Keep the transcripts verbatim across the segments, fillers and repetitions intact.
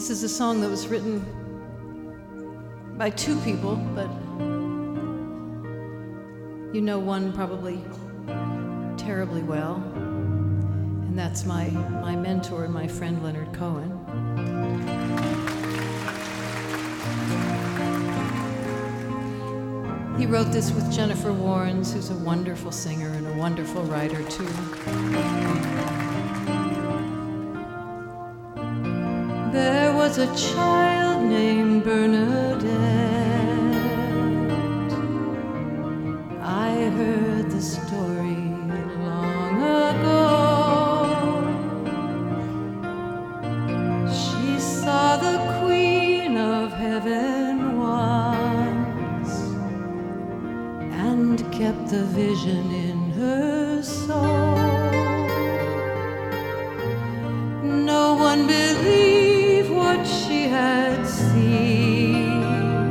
This is a song that was written by two people, but you know one probably terribly well, and that's my, my mentor and my friend Leonard Cohen. He wrote this with Jennifer Warnes, who's a wonderful singer and a wonderful writer too. There was a child named Bernadette. I heard the story long ago. She saw the Queen of Heaven once and kept the vision in her soul. No one believed what she had seen.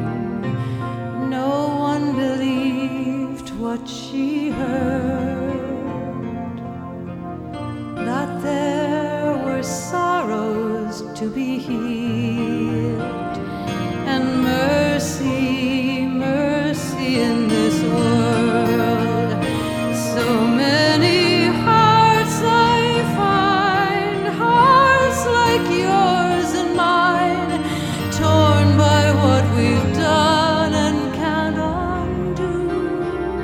No one believed what she heard. That there were sorrows to be healed and mercy, mercy in this world. So many hearts I find, hearts like yours and mine, torn by what we've done and can't undo.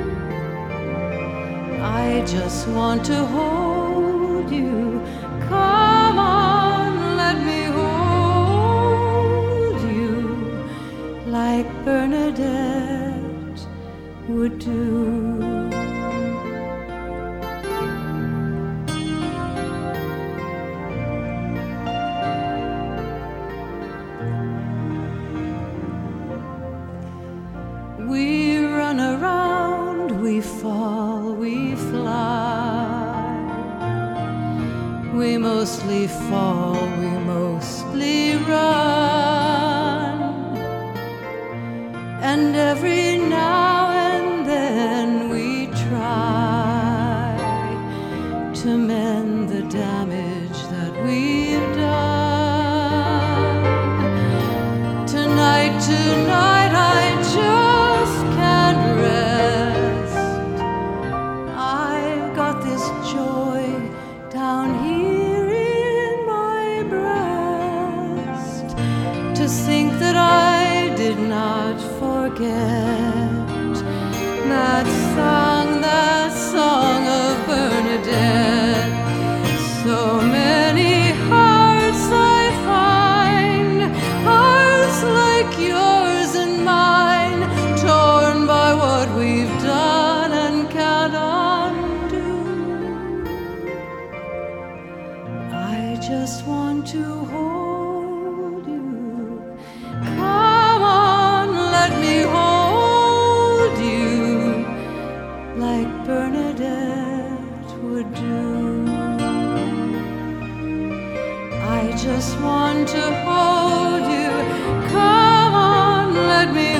I just want to hold you. Come on, let me hold you like Bernadette would do. We run around, we fall, we fly. We mostly fall, we mostly run. And every now and then we try to mend the damage that we've done. Tonight, tonight I just can't rest. I've got this joy down here in my breast, to think that I did not forget that song, that song of Bernadette. So many hearts I find, hearts like yours and mine, torn by what we've done and can't undo. I just want to hold you. Come on, let me hold you like Bernadette would do. I just want to hold you. Come on, let me